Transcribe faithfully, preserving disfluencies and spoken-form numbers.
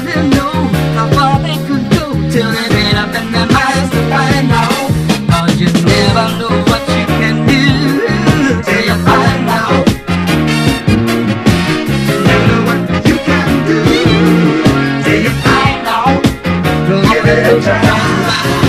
didn't know how far they could go till they made up in their minds to find out. Cause you never know what you can do till you find out. You never know what you can do till you find out. Go give it a try.